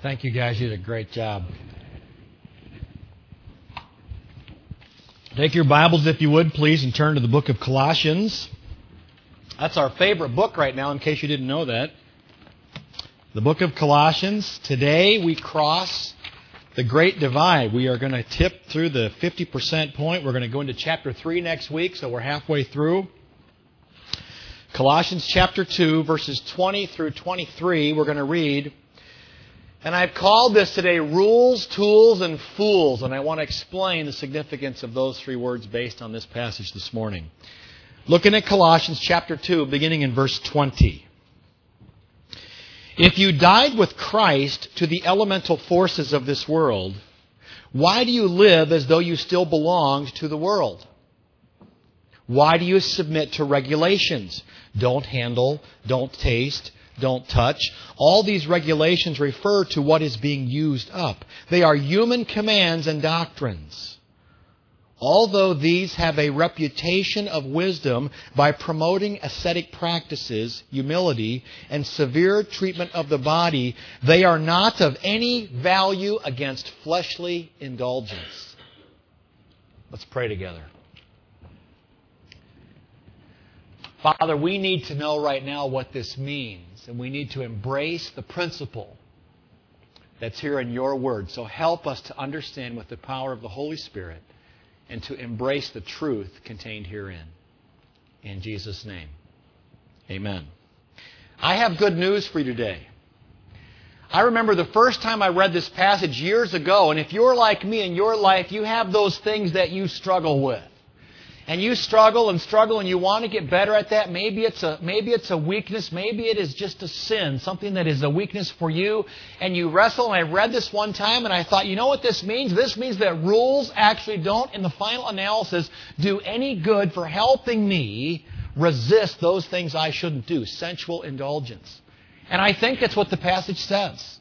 Thank you, guys. You did a great job. Take your Bibles, if you would, please, and turn to the book of Colossians. That's our favorite book right now, in case you didn't know that. The book of Colossians. Today we cross the Great Divide. We are going to tip through the 50% point. We're going to go into chapter 3 next week, so we're halfway through. Colossians chapter 2, verses 20 through 23, we're going to read. And I've called this today Rules, Tools, and Fools, and I want to explain the significance of those three words based on this passage this morning. Looking at Colossians chapter 2, beginning in verse 20. If you died with Christ to the elemental forces of this world, why do you live as though you still belonged to the world? Why do you submit to regulations? Don't handle, don't taste, don't touch. All these regulations refer to what is being used up. They are human commands and doctrines. Although these have a reputation of wisdom by promoting ascetic practices, humility, and severe treatment of the body, they are not of any value against fleshly indulgence. Let's pray together. Father, we need to know right now what this means, and we need to embrace the principle that's here in your word. So help us to understand with the power of the Holy Spirit and to embrace the truth contained herein. In Jesus' name, amen. I have good news for you today. I remember the first time I read this passage years ago, and if you're like me in your life, you have those things that you struggle with. And you struggle and you want to get better at that. Maybe it's a weakness. Maybe it is just a sin, something that is a weakness for you. And you wrestle. And I read this one time and I thought, you know what this means? This means that rules actually don't, in the final analysis, do any good for helping me resist those things I shouldn't do, sensual indulgence. And I think that's what the passage says.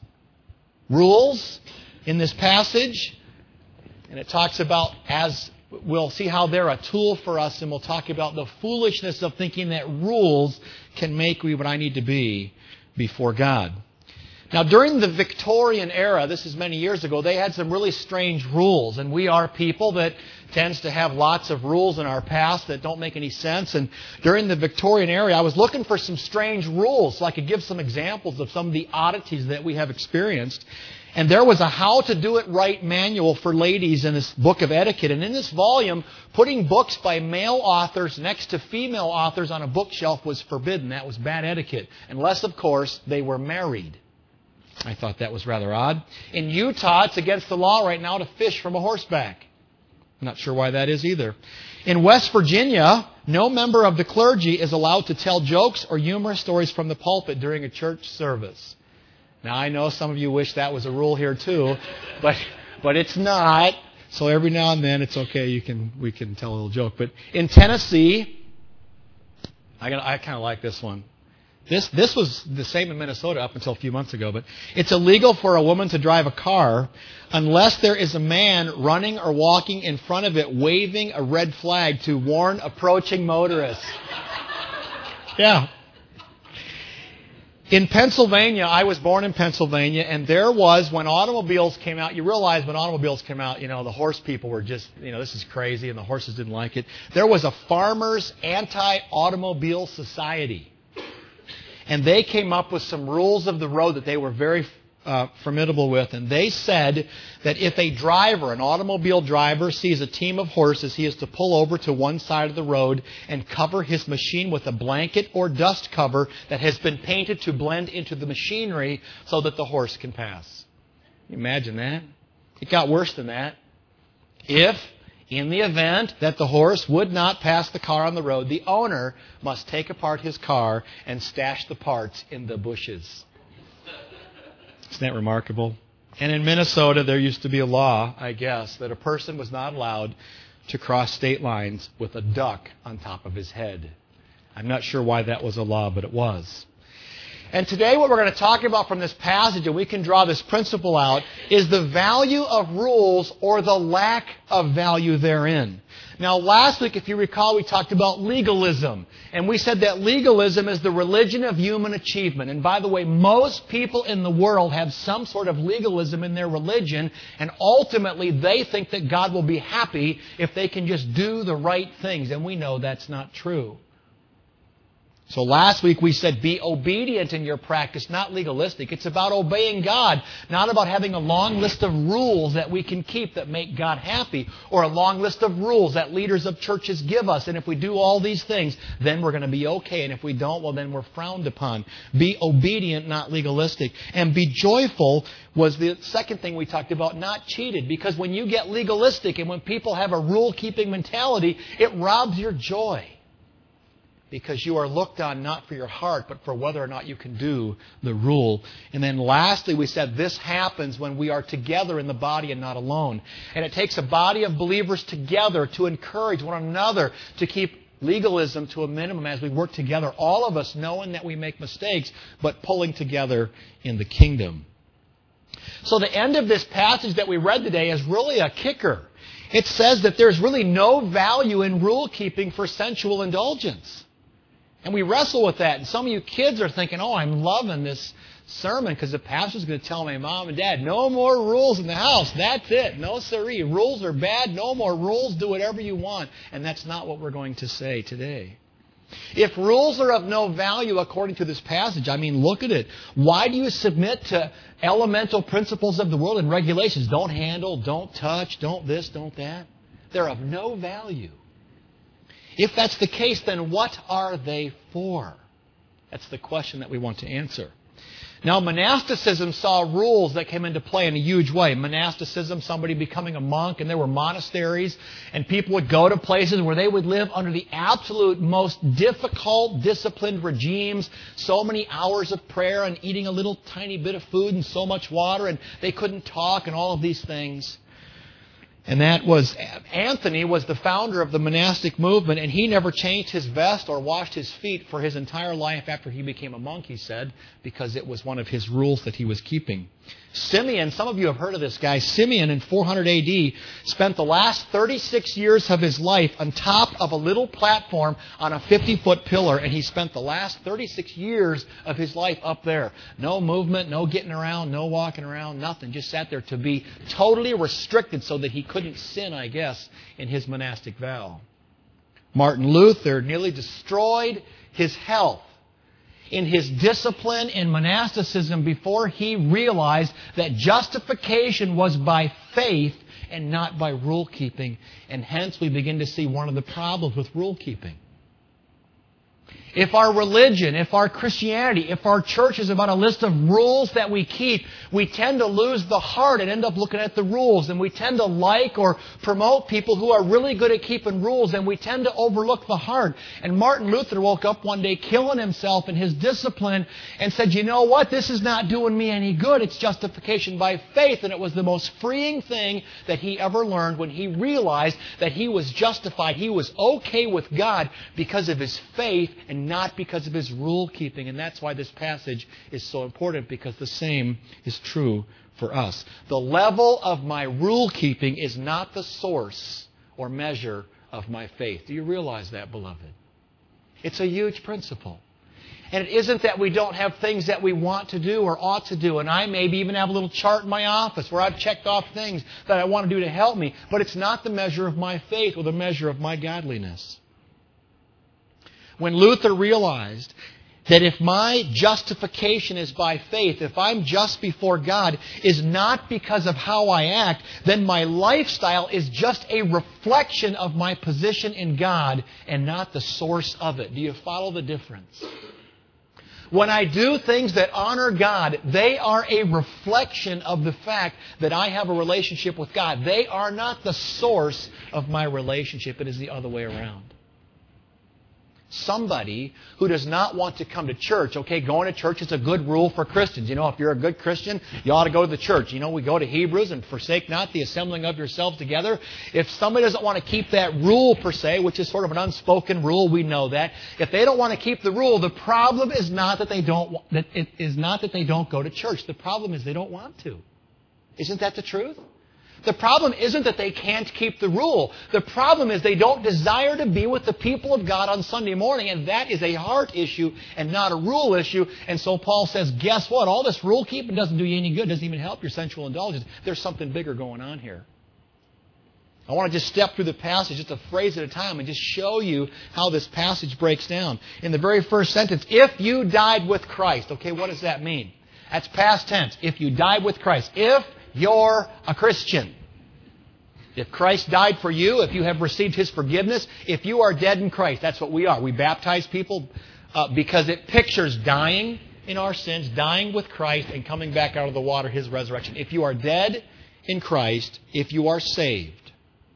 Rules in this passage, and it talks about we'll see how they're a tool for us, and we'll talk about the foolishness of thinking that rules can make me what I need to be before God. Now, during the Victorian era, this is many years ago, they had some really strange rules, and we are people that tends to have lots of rules in our past that don't make any sense. And during the Victorian era, I was looking for some strange rules so I could give some examples of some of the oddities that we have experienced. And there was a How to Do It Right manual for ladies in this book of etiquette. And in this volume, putting books by male authors next to female authors on a bookshelf was forbidden. That was bad etiquette. Unless, of course, they were married. I thought that was rather odd. In Utah, it's against the law right now to fish from a horseback. I'm not sure why that is either. In West Virginia, no member of the clergy is allowed to tell jokes or humorous stories from the pulpit during a church service. Now, I know some of you wish that was a rule here too, but it's not. So every now and then it's okay. We can tell a little joke. But in Tennessee, I kind of like this one. This was the same in Minnesota up until a few months ago, but it's illegal for a woman to drive a car unless there is a man running or walking in front of it waving a red flag to warn approaching motorists. Yeah. In Pennsylvania, I was born in Pennsylvania, and there was, when automobiles came out, you realize when automobiles came out, the horse people were just, this is crazy, and the horses didn't like it. There was a farmers' anti-automobile society. And they came up with some rules of the road that they were very formidable with. And they said that if a driver, an automobile driver, sees a team of horses, he is to pull over to one side of the road and cover his machine with a blanket or dust cover that has been painted to blend into the machinery so that the horse can pass. Can you imagine that? It got worse than that. If, in the event that the horse would not pass the car on the road, the owner must take apart his car and stash the parts in the bushes. Isn't that remarkable? And in Minnesota, there used to be a law, I guess, that a person was not allowed to cross state lines with a duck on top of his head. I'm not sure why that was a law, but it was. And today what we're going to talk about from this passage, and we can draw this principle out, is the value of rules or the lack of value therein. Now, last week, if you recall, we talked about legalism. And we said that legalism is the religion of human achievement. And by the way, most people in the world have some sort of legalism in their religion. And ultimately, they think that God will be happy if they can just do the right things. And we know that's not true. So last week we said be obedient in your practice, not legalistic. It's about obeying God, not about having a long list of rules that we can keep that make God happy, or a long list of rules that leaders of churches give us. And if we do all these things, then we're going to be okay. And if we don't, well, then we're frowned upon. Be obedient, not legalistic. And be joyful was the second thing we talked about, not cheated. Because when you get legalistic and when people have a rule-keeping mentality, it robs your joy. Because you are looked on not for your heart, but for whether or not you can do the rule. And then lastly, we said this happens when we are together in the body and not alone. And it takes a body of believers together to encourage one another to keep legalism to a minimum as we work together. All of us knowing that we make mistakes, but pulling together in the kingdom. So the end of this passage that we read today is really a kicker. It says that there's really no value in rule keeping for sensual indulgence. And we wrestle with that. And some of you kids are thinking, oh, I'm loving this sermon because the pastor's going to tell my mom and dad, no more rules in the house. That's it. No siree. Rules are bad. No more rules. Do whatever you want. And that's not what we're going to say today. If rules are of no value according to this passage, I mean, look at it. Why do you submit to elemental principles of the world and regulations? Don't handle, don't touch, don't this, don't that. They're of no value. If that's the case, then what are they for? That's the question that we want to answer. Now, monasticism saw rules that came into play in a huge way. Monasticism, somebody becoming a monk, and there were monasteries, and people would go to places where they would live under the absolute most difficult, disciplined regimes, so many hours of prayer and eating a little tiny bit of food and so much water, and they couldn't talk and all of these things. And that was, Anthony was the founder of the monastic movement, and he never changed his vest or washed his feet for his entire life after he became a monk, he said, because it was one of his rules that he was keeping. Simeon, some of you have heard of this guy, Simeon in 400 AD spent the last 36 years of his life on top of a little platform on a 50-foot pillar, and he spent the last 36 years of his life up there. No movement, no getting around, no walking around, nothing. Just sat there to be totally restricted so that he couldn't sin, I guess, in his monastic vow. Martin Luther nearly destroyed his health in his discipline in monasticism before he realized that justification was by faith and not by rule keeping. And hence we begin to see one of the problems with rule keeping. If our religion, if our Christianity, if our church is about a list of rules that we keep, we tend to lose the heart and end up looking at the rules. And we tend to like or promote people who are really good at keeping rules, and we tend to overlook the heart. And Martin Luther woke up one day killing himself in his discipline and said, you know what? This is not doing me any good. It's justification by faith. And it was the most freeing thing that he ever learned when he realized that he was justified. He was okay with God because of his faith and not because of his rule keeping. And that's why this passage is so important, because the same is true for us. The level of my rule keeping is not the source or measure of my faith. Do you realize that, beloved? It's a huge principle. And it isn't that we don't have things that we want to do or ought to do. And I maybe even have a little chart in my office where I've checked off things that I want to do to help me. But it's not the measure of my faith or the measure of my godliness. When Luther realized that if my justification is by faith, if I'm just before God, is not because of how I act, then my lifestyle is just a reflection of my position in God and not the source of it. Do you follow the difference? When I do things that honor God, they are a reflection of the fact that I have a relationship with God. They are not the source of my relationship. It is the other way around. somebody who does not want to come to church. Okay, going to church is a good rule for Christians. You know, if you're a good Christian, you ought to go to the church. You know, we go to Hebrews and forsake not the assembling of yourselves together. If somebody doesn't want to keep that rule per se, which is sort of an unspoken rule, we know that. If they don't want to keep the rule, the problem is not that they don't go to church. The problem is they don't want to. Isn't that the truth? The problem isn't that they can't keep the rule. The problem is they don't desire to be with the people of God on Sunday morning, and that is a heart issue and not a rule issue. And so Paul says, guess what? All this rule keeping doesn't do you any good, doesn't even help your sensual indulgence. There's something bigger going on here. I want to just step through the passage just a phrase at a time and just show you how this passage breaks down. In the very first sentence, if you died with Christ. Okay, what does that mean? That's past tense. If you died with Christ. If you're a Christian. If Christ died for you, if you have received His forgiveness, if you are dead in Christ, that's what we are. We baptize people because it pictures dying in our sins, dying with Christ, and coming back out of the water, His resurrection. If you are dead in Christ, if you are saved,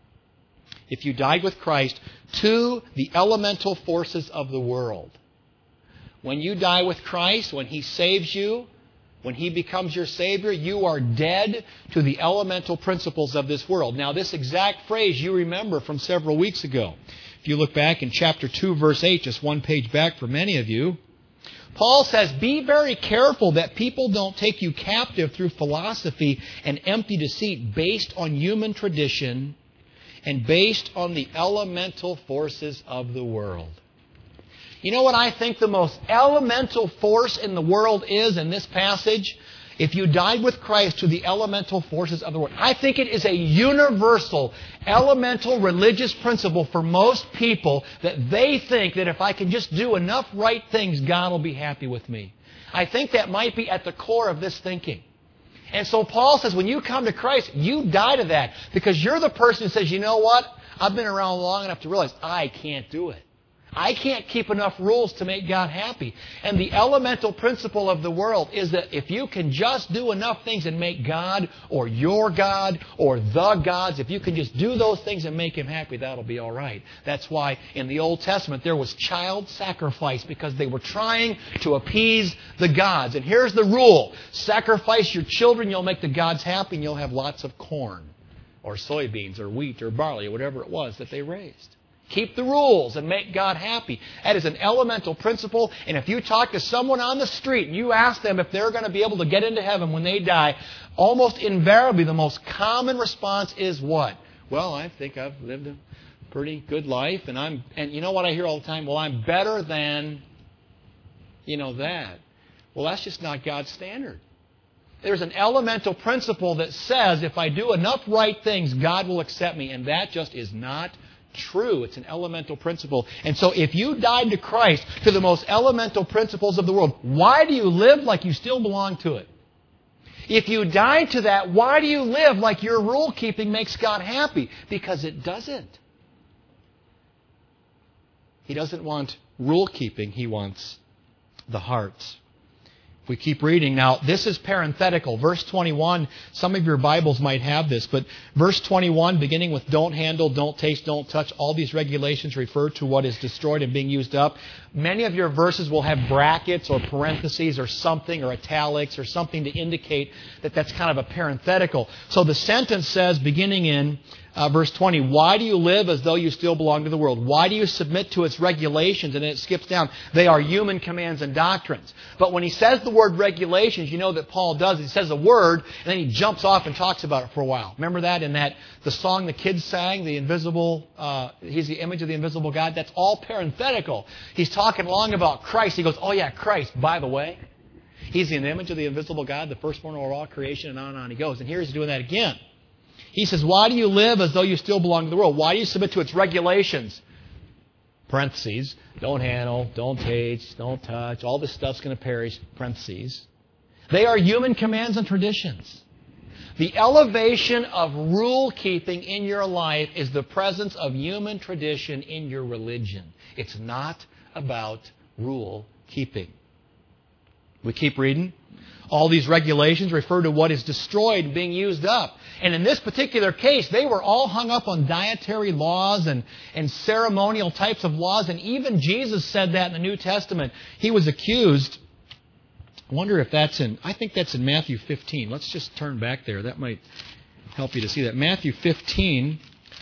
if you died with Christ to the elemental forces of the world. When you die with Christ, when He saves you, when He becomes your Savior, you are dead to the elemental principles of this world. Now, this exact phrase you remember from several weeks ago. If you look back in chapter 2, verse 8, just one page back for many of you, Paul says, be very careful that people don't take you captive through philosophy and empty deceit based on human tradition and based on the elemental forces of the world. You know what I think the most elemental force in the world is in this passage? If you died with Christ to the elemental forces of the world. I think it is a universal, elemental religious principle for most people that they think that if I can just do enough right things, God will be happy with me. I think that might be at the core of this thinking. And so Paul says when you come to Christ, you die to that because you're the person who says, you know what? I've been around long enough to realize I can't do it. I can't keep enough rules to make God happy. And the elemental principle of the world is that if you can just do enough things and make God or your God or the gods, if you can just do those things and make Him happy, that'll be all right. That's why in the Old Testament there was child sacrifice because they were trying to appease the gods. And here's the rule. Sacrifice your children, you'll make the gods happy, and you'll have lots of corn or soybeans or wheat or barley or whatever it was that they raised. Keep the rules and make God happy. That is an elemental principle. And if you talk to someone on the street and you ask them if they're going to be able to get into heaven when they die, almost invariably the most common response is what? Well, I think I've lived a pretty good life. And you know what I hear all the time? Well, I'm better than, that. Well, that's just not God's standard. There's an elemental principle that says if I do enough right things, God will accept me. And that just is not true. It's an elemental principle. And so if you died to Christ, to the most elemental principles of the world, why do you live like you still belong to it? If you died to that, why do you live like your rule keeping makes God happy? Because it doesn't. He doesn't want rule keeping. He wants the heart. We keep reading. Now, this is parenthetical. Verse 21, some of your Bibles might have this, but verse 21, beginning with don't handle, don't taste, don't touch, all these regulations refer to what is destroyed and being used up. Many of your verses will have brackets or parentheses or something or italics or something to indicate that that's kind of a parenthetical. So the sentence says, beginning in verse 20, why do you live as though you still belong to the world? Why do you submit to its regulations? And then it skips down. They are human commands and doctrines. But when he says the word regulations, you know that Paul does. He says a word, and then he jumps off and talks about it for a while. Remember that in the song the kids sang, the invisible, He's the image of the invisible God? That's all parenthetical. He's talking long about Christ. He goes, oh yeah, Christ, by the way. He's the image of the invisible God, the firstborn over all creation, and on he goes. And here he's doing that again. He says, why do you live as though you still belong to the world? Why do you submit to its regulations? Parentheses, don't handle, don't taste, don't touch. All this stuff's going to perish. Parentheses. They are human commands and traditions. The elevation of rule keeping in your life is the presence of human tradition in your religion. It's not about rule keeping. We keep reading. All these regulations refer to what is destroyed and being used up. And in this particular case, they were all hung up on dietary laws and ceremonial types of laws. And even Jesus said that in the New Testament. He was accused. I wonder if I think that's in Matthew 15. Let's just turn back there. That might help you to see that. Matthew 15.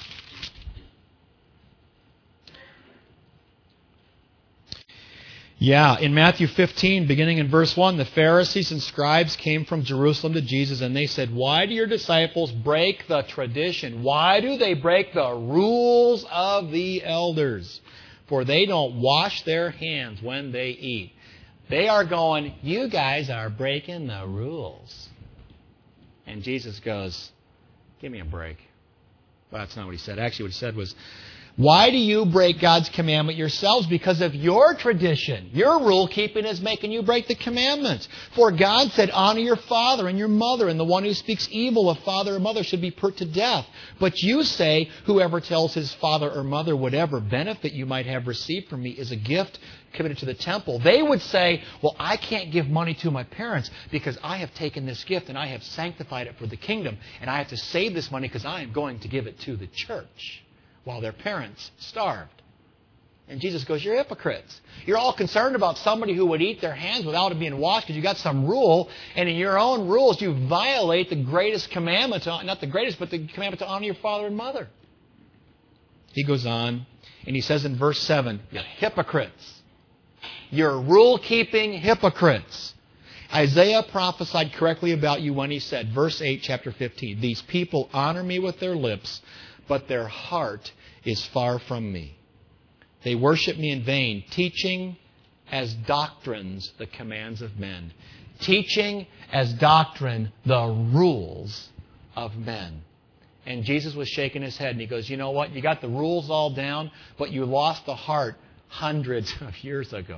Yeah, in Matthew 15, beginning in verse 1, the Pharisees and scribes came from Jerusalem to Jesus, and they said, "Why do your disciples break the tradition? Why do they break the rules of the elders? For they don't wash their hands when they eat." They are going, "You guys are breaking the rules." And Jesus goes, "Give me a break." Well, that's not what he said. Actually, what he said was, "Why do you break God's commandment yourselves? Because of your tradition. Your rule keeping is making you break the commandments. For God said, 'Honor your father and your mother, and the one who speaks evil of father or mother should be put to death.' But you say, 'Whoever tells his father or mother whatever benefit you might have received from me is a gift committed to the temple.' They would say, 'Well, I can't give money to my parents because I have taken this gift and I have sanctified it for the kingdom, and I have to save this money because I am going to give it to the church,' while their parents starved." And Jesus goes, "You're hypocrites. You're all concerned about somebody who would eat their hands without it being washed because you got some rule, and in your own rules you violate the greatest commandment, not the greatest, but the commandment to honor your father and mother." He goes on, and he says in verse 7, "You're hypocrites. You're rule-keeping hypocrites. Isaiah prophesied correctly about you when he said," verse 8, chapter 15, "These people honor me with their lips, but their heart is far from me. They worship me in vain, teaching as doctrines the commands of men." Teaching as doctrine the rules of men. And Jesus was shaking his head and he goes, "You know what? You got the rules all down, but you lost the heart hundreds of years ago.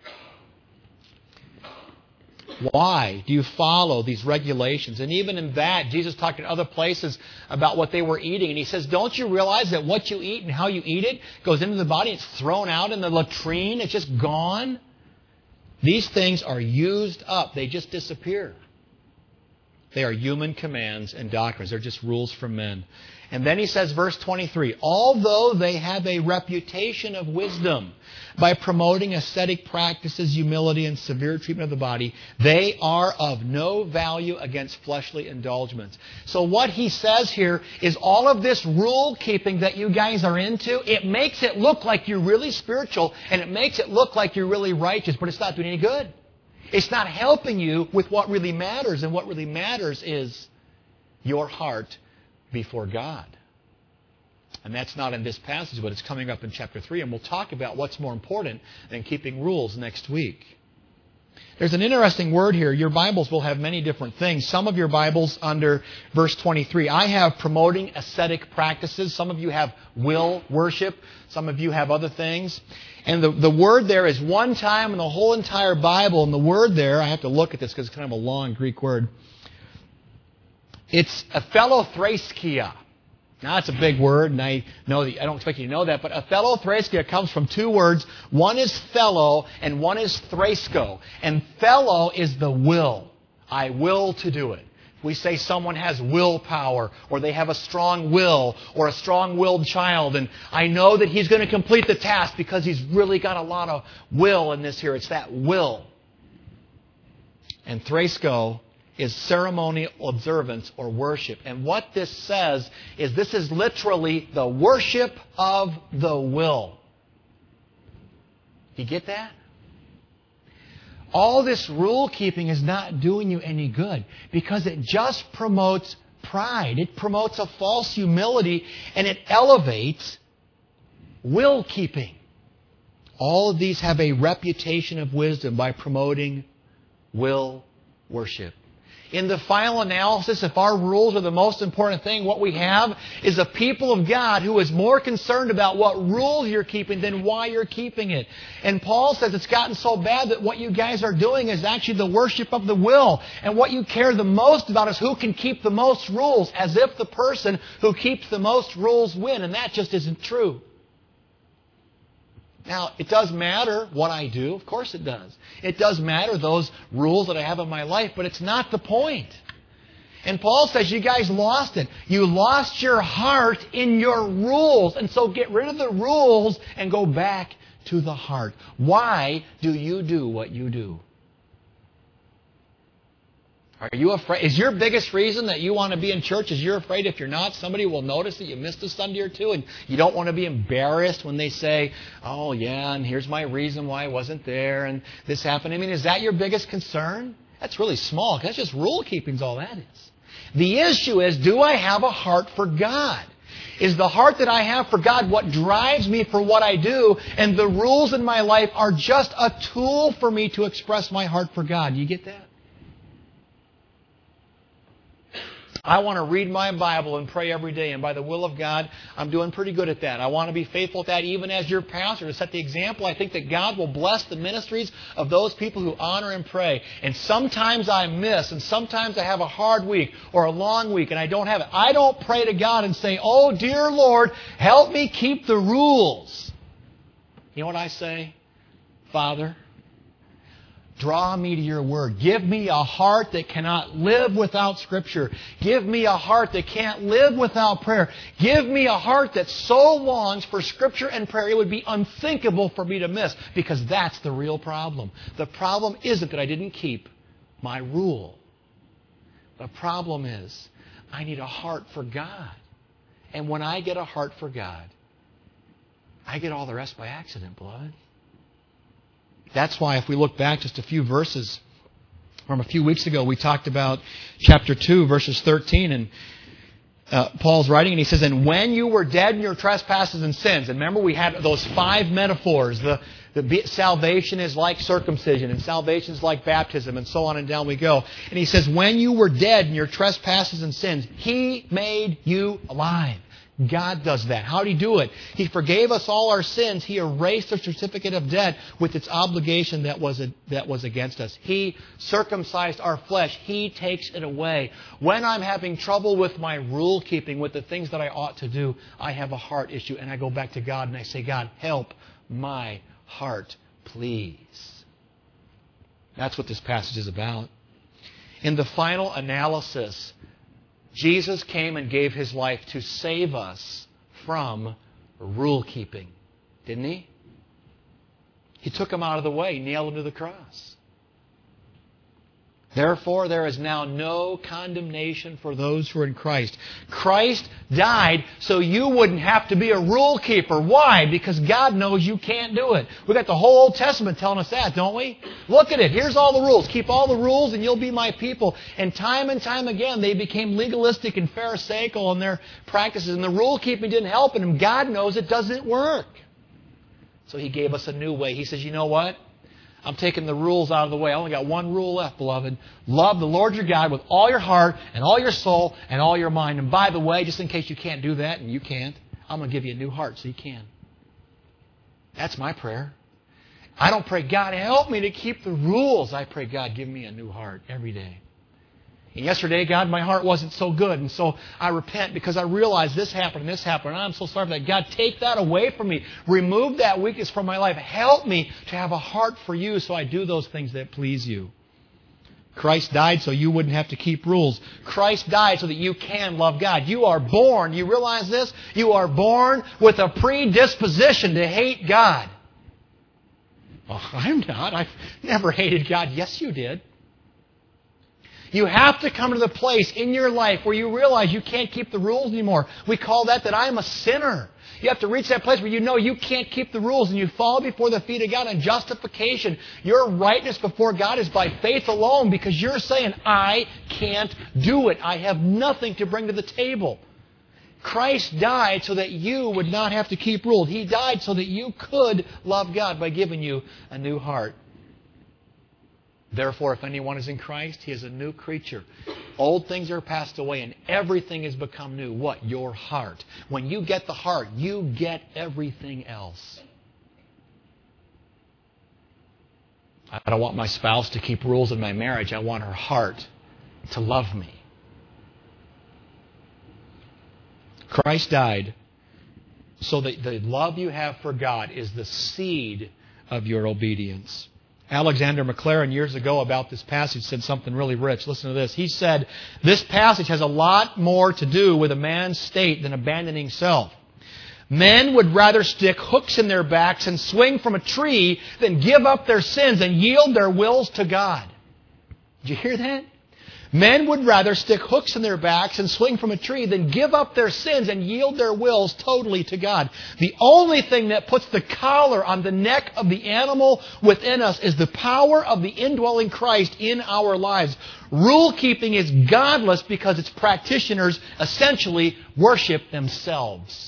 Why do you follow these regulations?" And even in that, Jesus talked in other places about what they were eating. And he says, "Don't you realize that what you eat and how you eat it goes into the body? It's thrown out in the latrine. It's just gone. These things are used up. They just disappear. They are human commands and doctrines. They're just rules from men." And then he says, verse 23, "Although they have a reputation of wisdom by promoting ascetic practices, humility, and severe treatment of the body, they are of no value against fleshly indulgence." So what he says here is all of this rule keeping that you guys are into, it makes it look like you're really spiritual and it makes it look like you're really righteous, but it's not doing any good. It's not helping you with what really matters, and what really matters is your heart before God. And that's not in this passage, but it's coming up in chapter 3, and we'll talk about what's more important than keeping rules next week. There's an interesting word here. Your Bibles will have many different things. Some of your Bibles under verse 23, I have promoting ascetic practices. Some of you have will worship. Some of you have other things. And the word there is one time in the whole entire Bible, and the word there, I have to look at this because it's kind of a long Greek word. It's aphellothreskia. Now, that's a big word, and I don't expect you to know that, but aphellothreskia comes from two words. One is fellow, and one is thresko. And fellow is the will. I will to do it. We say someone has willpower, or they have a strong will, or a strong-willed child, and I know that he's going to complete the task because he's really got a lot of will in this here. It's that will. And thresko is ceremonial observance or worship. And what this says is this is literally the worship of the will. You get that? All this rule keeping is not doing you any good because it just promotes pride. It promotes a false humility, and it elevates will keeping. All of these have a reputation of wisdom by promoting will worship. In the final analysis, if our rules are the most important thing, what we have is a people of God who is more concerned about what rules you're keeping than why you're keeping it. And Paul says it's gotten so bad that what you guys are doing is actually the worship of the will. And what you care the most about is who can keep the most rules, as if the person who keeps the most rules win. And that just isn't true. Now, it does matter what I do. Of course it does. It does matter those rules that I have in my life, but it's not the point. And Paul says you guys lost it. You lost your heart in your rules. And so get rid of the rules and go back to the heart. Why do you do what you do? Are you afraid? Is your biggest reason that you want to be in church is you're afraid if you're not, somebody will notice that you missed a Sunday or two, and you don't want to be embarrassed when they say, oh yeah, and here's my reason why I wasn't there, and this happened. I mean, is that your biggest concern? That's really small. That's just rule keeping is all that is. The issue is, do I have a heart for God? Is the heart that I have for God what drives me for what I do, and the rules in my life are just a tool for me to express my heart for God? You get that? I want to read my Bible and pray every day, and by the will of God, I'm doing pretty good at that. I want to be faithful at that even as your pastor, to set the example. I think that God will bless the ministries of those people who honor and pray. And sometimes I miss, and sometimes I have a hard week or a long week, and I don't have it. I don't pray to God and say, oh, dear Lord, help me keep the rules. You know what I say? Father, draw me to your word. Give me a heart that cannot live without Scripture. Give me a heart that can't live without prayer. Give me a heart that so longs for Scripture and prayer it would be unthinkable for me to miss, because that's the real problem. The problem isn't that I didn't keep my rule. The problem is I need a heart for God. And when I get a heart for God, I get all the rest by accident, beloved. That's why if we look back just a few verses from a few weeks ago, we talked about chapter 2, verses 13. And Paul's writing, and he says, and when you were dead in your trespasses and sins. And remember, we had those 5 metaphors. The salvation is like circumcision, and salvation is like baptism, and so on and down we go. And he says, when you were dead in your trespasses and sins, He made you alive. God does that. How did He do it? He forgave us all our sins. He erased the certificate of debt with its obligation that was against us. He circumcised our flesh. He takes it away. When I'm having trouble with my rule keeping, with the things that I ought to do, I have a heart issue, and I go back to God and I say, God, help my heart, please. That's what this passage is about. In the final analysis, Jesus came and gave His life to save us from rule keeping. Didn't He? He took them out of the way, nailed them to the cross. Therefore, there is now no condemnation for those who are in Christ. Christ died so you wouldn't have to be a rule keeper. Why? Because God knows you can't do it. We've got the whole Old Testament telling us that, don't we? Look at it. Here's all the rules. Keep all the rules and you'll be my people. And time again, they became legalistic and pharisaical in their practices. And the rule keeping didn't help them. God knows it doesn't work. So He gave us a new way. He says, you know what? I'm taking the rules out of the way. I only got one rule left, beloved. Love the Lord your God with all your heart and all your soul and all your mind. And by the way, just in case you can't do that, and you can't, I'm going to give you a new heart so you can. That's my prayer. I don't pray, God, help me to keep the rules. I pray, God, give me a new heart every day. And yesterday, God, my heart wasn't so good. And so I repent because I realized this happened and this happened. And I'm so sorry for that. God, take that away from me. Remove that weakness from my life. Help me to have a heart for you so I do those things that please you. Christ died so you wouldn't have to keep rules. Christ died so that you can love God. You are born, you realize this? You are born with a predisposition to hate God. Oh, I'm not. I've never hated God. Yes, you did. You have to come to the place in your life where you realize you can't keep the rules anymore. We call that I'm a sinner. You have to reach that place where you know you can't keep the rules and you fall before the feet of God in justification. Your rightness before God is by faith alone because you're saying, I can't do it. I have nothing to bring to the table. Christ died so that you would not have to keep rules. He died so that you could love God by giving you a new heart. Therefore, if anyone is in Christ, he is a new creature. Old things are passed away and everything has become new. What? Your heart. When you get the heart, you get everything else. I don't want my spouse to keep rules in my marriage. I want her heart to love me. Christ died so that the love you have for God is the seed of your obedience. Alexander Maclaren years ago about this passage said something really rich. Listen to this. He said, this passage has a lot more to do with a man's state than abandoning self. Men would rather stick hooks in their backs and swing from a tree than give up their sins and yield their wills to God. Did you hear that? Men would rather stick hooks in their backs and swing from a tree than give up their sins and yield their wills totally to God. The only thing that puts the collar on the neck of the animal within us is the power of the indwelling Christ in our lives. Rule-keeping is godless because its practitioners essentially worship themselves.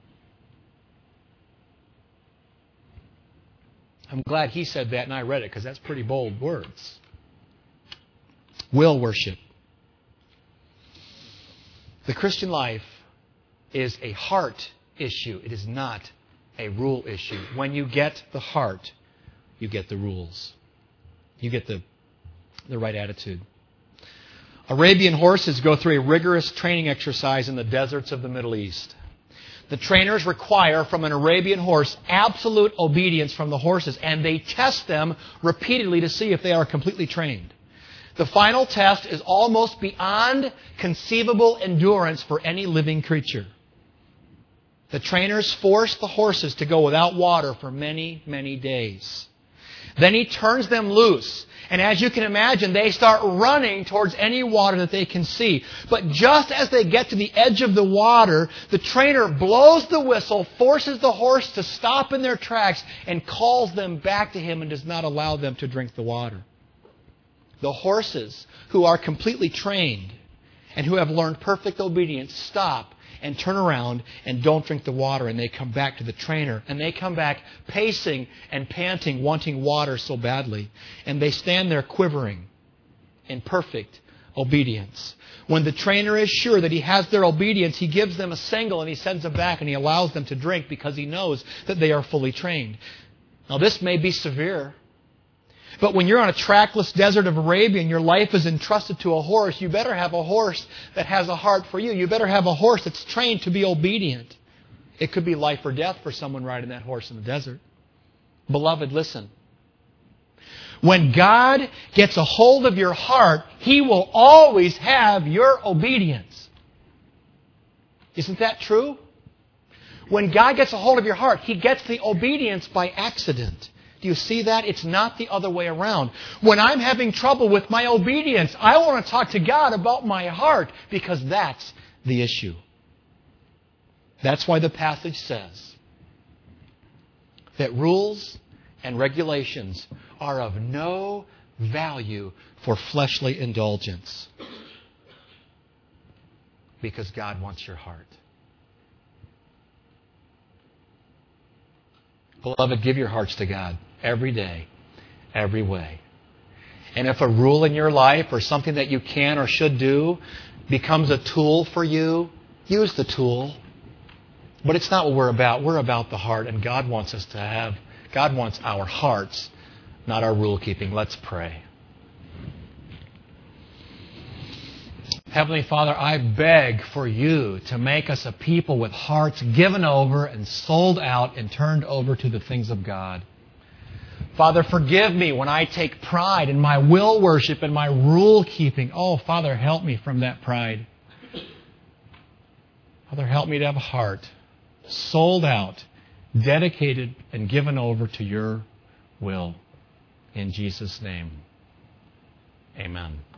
I'm glad he said that and I read it because that's pretty bold words. Will worship. The Christian life is a heart issue. It is not a rule issue. When you get the heart, you get the rules. You get the right attitude. Arabian horses go through a rigorous training exercise in the deserts of the Middle East. The trainers require from an Arabian horse absolute obedience from the horses, and they test them repeatedly to see if they are completely trained. The final test is almost beyond conceivable endurance for any living creature. The trainers force the horses to go without water for many, many days. Then he turns them loose. And as you can imagine, they start running towards any water that they can see. But just as they get to the edge of the water, the trainer blows the whistle, forces the horse to stop in their tracks, and calls them back to him and does not allow them to drink the water. The horses who are completely trained and who have learned perfect obedience stop and turn around and don't drink the water, and they come back to the trainer, and they come back pacing and panting, wanting water so badly. And they stand there quivering in perfect obedience. When the trainer is sure that he has their obedience, he gives them a single and he sends them back and he allows them to drink because he knows that they are fully trained. Now this may be severe, but when you're on a trackless desert of Arabia and your life is entrusted to a horse, you better have a horse that has a heart for you. You better have a horse that's trained to be obedient. It could be life or death for someone riding that horse in the desert. Beloved, listen. When God gets a hold of your heart, He will always have your obedience. Isn't that true? When God gets a hold of your heart, He gets the obedience by accident. Do you see that? It's not the other way around. When I'm having trouble with my obedience, I want to talk to God about my heart because that's the issue. That's why the passage says that rules and regulations are of no value for fleshly indulgence because God wants your heart. Beloved, give your hearts to God every day, every way. And if a rule in your life or something that you can or should do becomes a tool for you, use the tool. But it's not what we're about. We're about the heart, and God wants our hearts, not our rule keeping. Let's pray. Heavenly Father, I beg for you to make us a people with hearts given over and sold out and turned over to the things of God. Father, forgive me when I take pride in my will worship and my rule keeping. Oh, Father, help me from that pride. Father, help me to have a heart sold out, dedicated, and given over to your will. In Jesus' name, amen.